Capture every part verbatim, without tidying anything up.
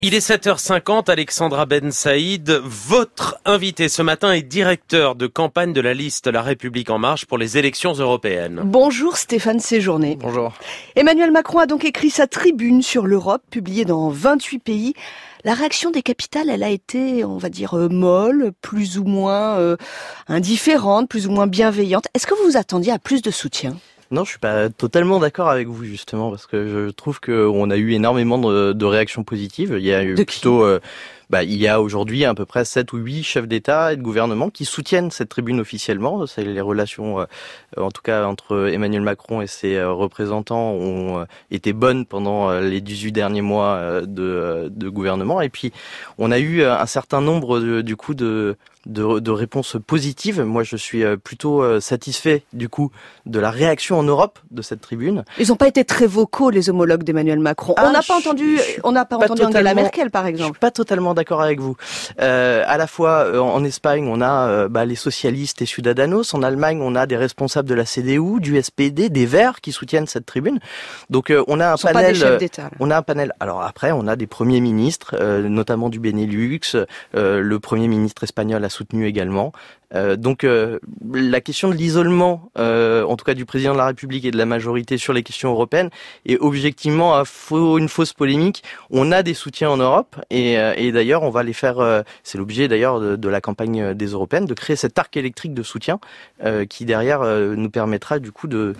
Il est sept heures cinquante, Alexandra Ben Saïd, votre invité ce matin est directeur de campagne de la liste La République En Marche pour les élections européennes. Bonjour Stéphane Séjourné. Bonjour. Emmanuel Macron a donc écrit sa tribune sur l'Europe, publiée dans vingt-huit pays. La réaction des capitales, elle a été, on va dire, euh, molle, plus ou moins euh, indifférente, plus ou moins bienveillante. Est-ce que vous vous attendiez à plus de soutien ? Non, je suis pas totalement d'accord avec vous justement parce que je trouve que on a eu énormément de, de réactions positives. Il y a eu de plutôt, euh, bah, il y a aujourd'hui à peu près sept ou huit chefs d'État et de gouvernement qui soutiennent cette tribune officiellement. C'est les relations, euh, en tout cas entre Emmanuel Macron et ses euh, représentants, ont euh, été bonnes pendant euh, les dix-huit derniers mois euh, de, euh, de gouvernement. Et puis, on a eu un certain nombre de, du coup de De, de réponses positives. Moi, je suis plutôt satisfait du coup de la réaction en Europe de cette tribune. Ils n'ont pas été très vocaux, les homologues d'Emmanuel Macron. Ah, on n'a pas entendu, on n'a pas, pas entendu Angela Merkel, par exemple. Je suis pas totalement d'accord avec vous. Euh, à la fois euh, en Espagne, on a euh, bah, les socialistes et Ciudadanos. En Allemagne, on a des responsables de la C D U, du S P D, des Verts qui soutiennent cette tribune. Donc, euh, on a un Ils sont panel. Pas des chefs d'État, là. On a un panel. Alors après, on a des premiers ministres, euh, notamment du Benelux. Euh, le premier ministre espagnol a soutenu également. Euh, donc euh, la question de l'isolement, euh, en tout cas du président de la République et de la majorité sur les questions européennes, est objectivement un faux, une fausse polémique. On a des soutiens en Europe et, euh, et d'ailleurs on va les faire. Euh, c'est l'objet d'ailleurs de, de la campagne des européennes, de créer cet arc électrique de soutien euh, qui derrière euh, nous permettra du coup de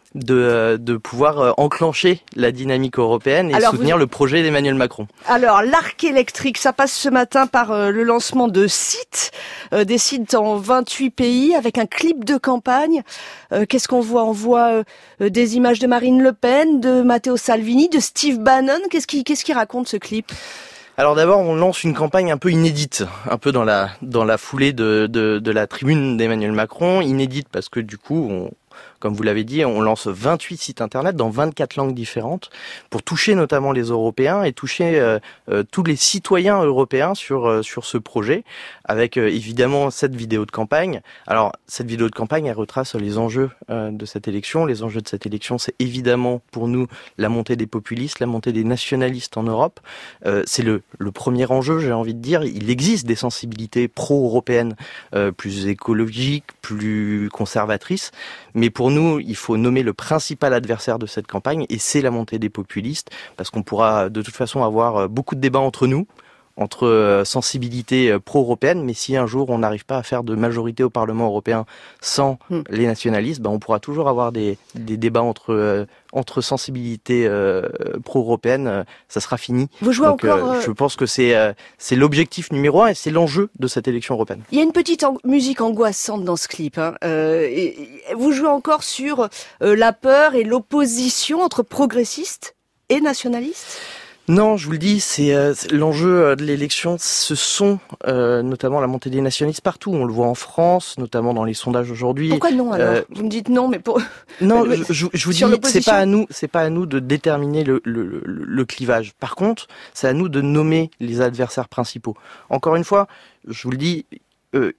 de, de pouvoir enclencher la dynamique européenne et Alors soutenir vous... le projet d'Emmanuel Macron. Alors, l'arc électrique, ça passe ce matin par euh, le lancement de sites, euh, des sites en vingt-huit pays avec un clip de campagne. Euh, qu'est-ce qu'on voit ? On voit euh, des images de Marine Le Pen, de Matteo Salvini, de Steve Bannon. Qu'est-ce qui, qu'est-ce qui raconte ce clip ? Alors d'abord, on lance une campagne un peu inédite, un peu dans la dans la foulée de de, de la tribune d'Emmanuel Macron, inédite parce que du coup, on Comme vous l'avez dit, on lance vingt-huit sites internet dans vingt-quatre langues différentes pour toucher notamment les Européens et toucher euh, euh, tous les citoyens européens sur euh, sur ce projet, avec euh, évidemment cette vidéo de campagne. Alors cette vidéo de campagne, elle retrace les enjeux euh, de cette élection. Les enjeux de cette élection, c'est évidemment pour nous la montée des populistes, la montée des nationalistes en Europe. Euh, c'est le le premier enjeu, j'ai envie de dire. Il existe des sensibilités pro-européennes euh, plus écologiques, plus conservatrices, mais pour nous, il faut nommer le principal adversaire de cette campagne et c'est la montée des populistes parce qu'on pourra de toute façon avoir beaucoup de débats entre nous, entre sensibilités pro-européennes, mais si un jour on n'arrive pas à faire de majorité au Parlement européen sans mmh. les nationalistes, ben on pourra toujours avoir des, des débats entre euh, entre sensibilités euh, pro-européennes, ça sera fini. Vous jouez Donc, encore. Euh, je pense que c'est euh, c'est l'objectif numéro un et c'est l'enjeu de cette élection européenne. Il y a une petite ang- musique angoissante dans ce clip. Hein. Euh, et, et vous jouez encore sur euh, la peur et l'opposition entre progressistes et nationalistes. Non, je vous le dis, c'est, euh, c'est l'enjeu de l'élection. Ce sont euh, notamment la montée des nationalistes partout. On le voit en France, notamment dans les sondages aujourd'hui. Pourquoi non alors euh, Vous me dites non, mais pour non, je, je, je vous dis, c'est pas à nous, c'est pas à nous de déterminer le, le, le, le clivage. Par contre, c'est à nous de nommer les adversaires principaux. Encore une fois, je vous le dis, euh,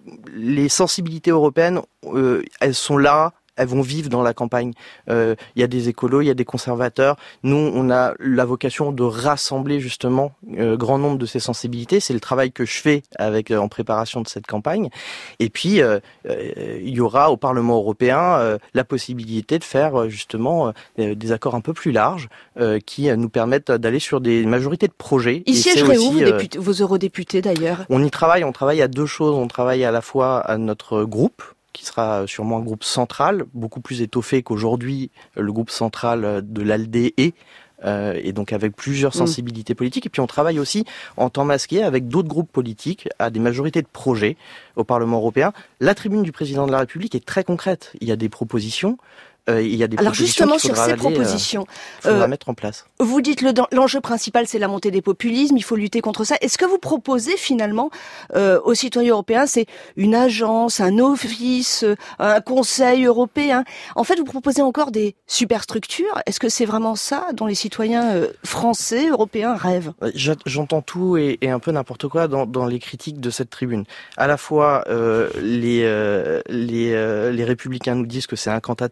les sensibilités européennes, euh, elles sont là. Elles vont vivre dans la campagne. Euh, il y a des écolos, il y a des conservateurs. Nous, on a la vocation de rassembler justement euh, grand nombre de ces sensibilités. C'est le travail que je fais avec euh, en préparation de cette campagne. Et puis, euh, euh, il y aura au Parlement européen euh, la possibilité de faire euh, justement euh, des accords un peu plus larges euh, qui euh, nous permettent d'aller sur des majorités de projets. Ils siégeraient où, vos, députés, vos eurodéputés d'ailleurs ? On y travaille. On travaille à deux choses. On travaille à la fois à notre groupe, qui sera sûrement un groupe central, beaucoup plus étoffé qu'aujourd'hui le groupe central de l'A L D E, euh, et donc avec plusieurs sensibilités politiques. Et puis on travaille aussi en temps masqué avec d'autres groupes politiques à des majorités de projets au Parlement européen. La tribune du président de la République est très concrète. Il y a des propositions. Euh, il y a des Alors propositions justement sur ces aller, propositions, euh, faudra euh, mettre en place. Vous dites le l'enjeu principal c'est la montée des populismes, il faut lutter contre ça. Est-ce que vous proposez finalement euh, aux citoyens européens, c'est une agence, un office, un conseil européen ? En fait, vous proposez encore des superstructures. Est-ce que c'est vraiment ça dont les citoyens euh, français, européens rêvent ? J'entends tout et, et un peu n'importe quoi dans, dans les critiques de cette tribune. À la fois, euh, les, euh, les, euh, les républicains nous disent que c'est incantatoire.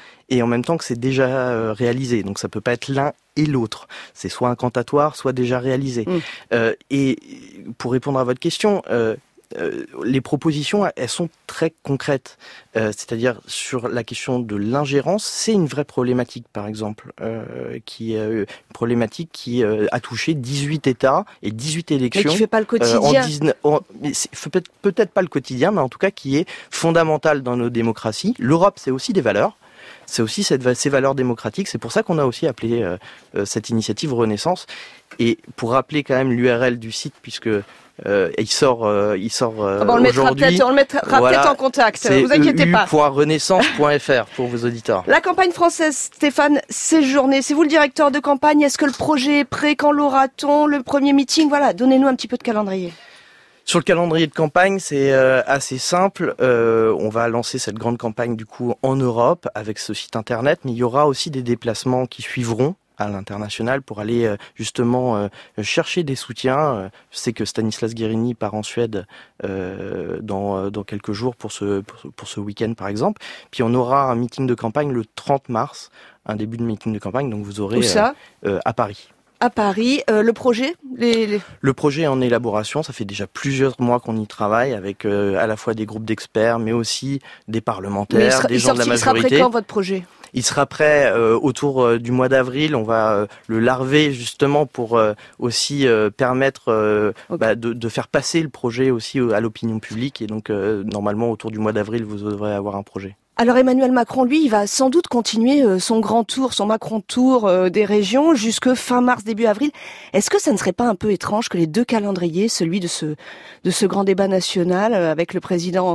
et en même temps que c'est déjà euh, réalisé. Donc ça peut pas être l'un et l'autre. C'est soit incantatoire, soit déjà réalisé. Mmh. Euh, et pour répondre à votre question, euh, euh, les propositions, elles sont très concrètes. Euh, c'est-à-dire sur la question de l'ingérence, c'est une vraie problématique, par exemple, euh, qui est une problématique qui euh, a touché dix-huit États et dix-huit élections. Mais qui fait pas le quotidien. Euh, en dix-neuf, en, peut-être, peut-être pas le quotidien, mais en tout cas qui est fondamental dans nos démocraties. L'Europe, c'est aussi des valeurs. C'est aussi cette, ces valeurs démocratiques. C'est pour ça qu'on a aussi appelé euh, euh, cette initiative Renaissance. Et pour rappeler quand même l'U R L du site, puisque euh, il sort, euh, il sort euh, ah bon, on le aujourd'hui. Mettra on le mettra voilà, peut-être en contact. Ne vous inquiétez pas. point renaissance point f r pour vos auditeurs. La campagne française, Stéphane Séjourné, c'est vous le directeur de campagne. Est-ce que le projet est prêt? Quand l'aura-t-on? Le premier meeting? Voilà, donnez-nous un petit peu de calendrier. Sur le calendrier de campagne, c'est euh, assez simple. Euh, on va lancer cette grande campagne du coup en Europe avec ce site internet, mais il y aura aussi des déplacements qui suivront à l'international pour aller euh, justement euh, chercher des soutiens. Je sais que Stanislas Guérini part en Suède euh, dans, dans quelques jours pour ce, pour, pour ce week-end par exemple. Puis on aura un meeting de campagne le trente mars, un début de meeting de campagne, donc vous aurez Où ça euh, euh, à Paris. À Paris, euh, le projet les, les... Le projet est en élaboration, ça fait déjà plusieurs mois qu'on y travaille avec euh, à la fois des groupes d'experts, mais aussi des parlementaires, sera, des gens sorti, de la majorité. Il sera prêt quand votre projet ? Il sera prêt euh, autour euh, du mois d'avril. On va euh, le larver justement pour euh, aussi euh, permettre euh, okay. bah, de, de faire passer le projet aussi à l'opinion publique. Et donc euh, normalement autour du mois d'avril, vous devrez avoir un projet. Alors Emmanuel Macron, lui, il va sans doute continuer son grand tour, son Macron tour des régions jusque fin mars, début avril. Est-ce que ça ne serait pas un peu étrange que les deux calendriers, celui de ce de ce grand débat national avec le président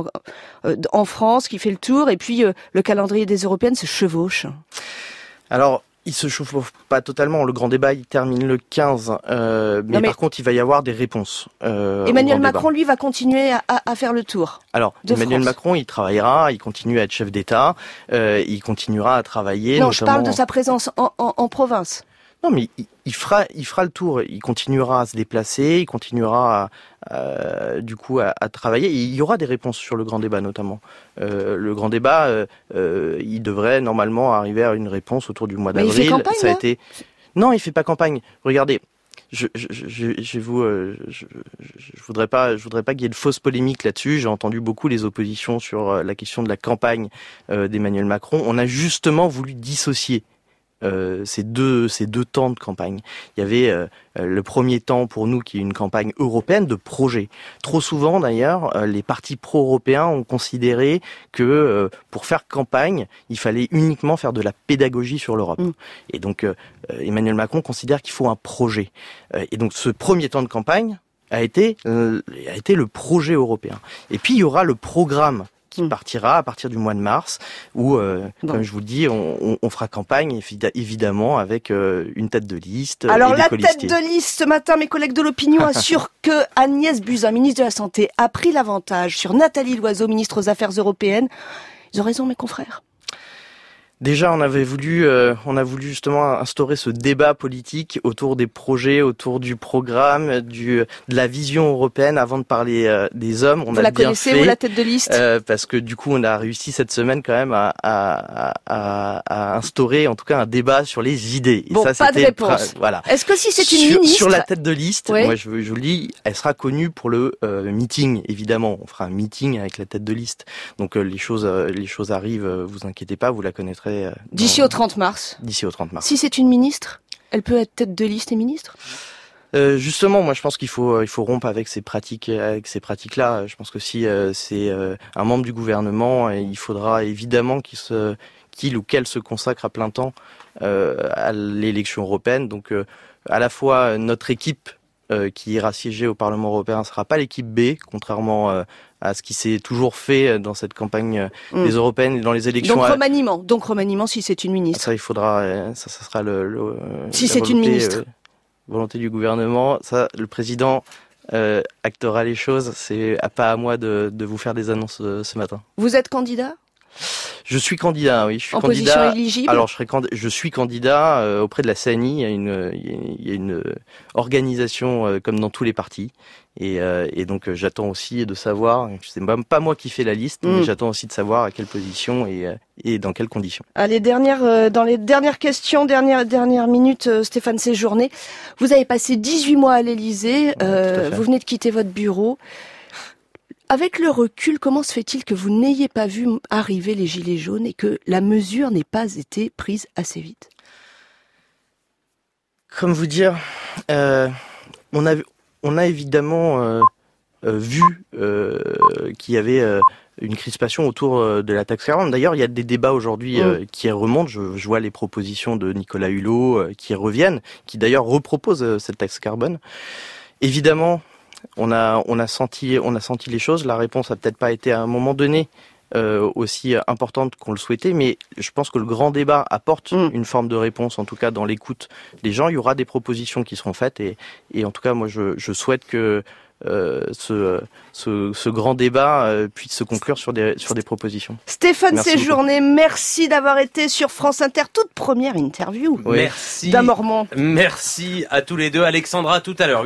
en France qui fait le tour et puis le calendrier des européennes se chevauchent? Alors, il se chauffe pas totalement. Le grand débat, il termine le quinze. Euh, mais, mais par contre, il va y avoir des réponses. Euh, Emmanuel Macron, débat. lui, va continuer à, à faire le tour. Alors, Emmanuel France. Macron, il travaillera, il continue à être chef d'État, euh, il continuera à travailler. Non, notamment... je parle de sa présence en, en, en province. Non, mais il, il fera, il fera le tour. Il continuera à se déplacer, il continuera à, à, du coup à, à travailler. Et il y aura des réponses sur le grand débat, notamment. Euh, le grand débat, euh, euh, il devrait normalement arriver à une réponse autour du mois d'avril. Mais il fait campagne, Ça a hein été. Non, il fait pas campagne. Regardez. Je, je, je, je vous, euh, je, je, je voudrais pas, je voudrais pas qu'il y ait de fausses polémiques là-dessus. J'ai entendu beaucoup les oppositions sur euh, la question de la campagne euh, d'Emmanuel Macron. On a justement voulu dissocier Euh, ces deux ces deux temps de campagne. Il y avait euh, le premier temps pour nous qui est une campagne européenne de projet. Trop souvent d'ailleurs, euh, les partis pro-européens ont considéré que euh, pour faire campagne, il fallait uniquement faire de la pédagogie sur l'Europe. Mmh. Et donc euh, Emmanuel Macron considère qu'il faut un projet. Euh, et donc ce premier temps de campagne a été euh, a été le projet européen. Et puis il y aura le programme qui partira à partir du mois de mars, où, euh, bon. comme je vous le dis, on, on, on fera campagne évidemment avec euh, une tête de liste. Alors et des la colistiers. Tête de liste, ce matin, mes collègues de l'opinion assurent que Agnès Buzyn, ministre de la Santé, a pris l'avantage sur Nathalie Loiseau, ministre aux Affaires européennes. Ils ont raison, mes confrères. Déjà, on avait voulu, euh, on a voulu justement instaurer ce débat politique autour des projets, autour du programme, du de la vision européenne, avant de parler euh, des hommes. On vous a la bien connaissez, fait, vous, la tête de liste euh, parce que du coup, on a réussi cette semaine quand même à, à, à, à instaurer, en tout cas, un débat sur les idées. Bon, Et ça, pas de réponse. Voilà. Est-ce que si c'est une sur, ministre sur la tête de liste, oui. moi, je, je vous le dis, elle sera connue pour le euh, meeting. Évidemment, on fera un meeting avec la tête de liste. Donc euh, les choses, euh, les choses arrivent. Euh, vous inquiétez pas, vous la connaîtrez. Euh, D'ici au trente mars. D'ici au trente mars. Si c'est une ministre, elle peut être tête de liste et ministre ? Euh, justement, moi, je pense qu'il faut, il faut rompre avec ces pratiques, avec ces pratiques-là. Je pense que si euh, c'est euh, un membre du gouvernement, il faudra évidemment qu'il se, qu'il ou qu'elle se consacre à plein temps euh, à l'élection européenne. Donc, euh, à la fois notre équipe euh, qui ira siéger au Parlement européen ne sera pas l'équipe B, contrairement euh, à ce qui s'est toujours fait dans cette campagne mmh. des européennes et dans les élections. Donc remaniement, donc remaniement si c'est une ministre. Ça, il faudra, ça, ça sera le. le si c'est volonté, une ministre. Euh, volonté du gouvernement. Ça, le président euh, actera les choses. C'est pas à moi de, de vous faire des annonces euh, ce matin. Vous êtes candidat ? Je suis candidat, oui. Je suis en candidat. position éligible. Alors, je, serai candi- je suis candidat euh, auprès de la C N I. Il y a une, il y a une organisation euh, comme dans tous les partis. Et, euh, et donc, euh, j'attends aussi de savoir, c'est même pas moi qui fais la liste, mmh. mais j'attends aussi de savoir à quelle position et, et dans quelles conditions. Allez, dernière, euh, dans les dernières questions, dernière, dernière minute, euh, Stéphane Séjourné. Vous avez passé dix-huit mois à l'Élysée. Ouais, euh, vous venez de quitter votre bureau. Avec le recul, comment se fait-il que vous n'ayez pas vu arriver les gilets jaunes et que la mesure n'ait pas été prise assez vite? Comme vous dire, euh, on a, on a évidemment euh, euh, vu euh, qu'il y avait euh, une crispation autour euh, de la taxe carbone. D'ailleurs, il y a des débats aujourd'hui euh, qui remontent. Je, je vois les propositions de Nicolas Hulot euh, qui reviennent, qui d'ailleurs reproposent euh, cette taxe carbone. Évidemment, On a, on a senti, on a senti les choses. La réponse a peut-être pas été à un moment donné euh, aussi importante qu'on le souhaitait, mais je pense que le grand débat apporte mmh. une forme de réponse, en tout cas dans l'écoute des gens. Il y aura des propositions qui seront faites, et, et en tout cas, moi, je, je souhaite que euh, ce, ce, ce grand débat euh, puisse se conclure sur des, sur des propositions. Stéphane Séjourné, merci d'avoir été sur France Inter, toute première interview. Oui. Merci d'un Mormand. Merci à tous les deux. Alexandra, tout à l'heure.